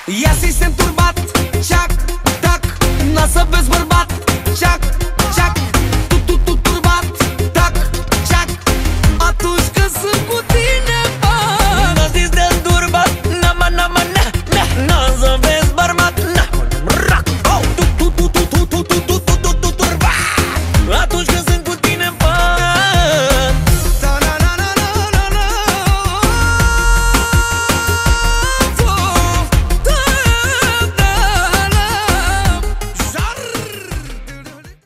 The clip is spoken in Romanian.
Ia sistem turbat, ceac, tac, n-a să vezi bărbat, ceac,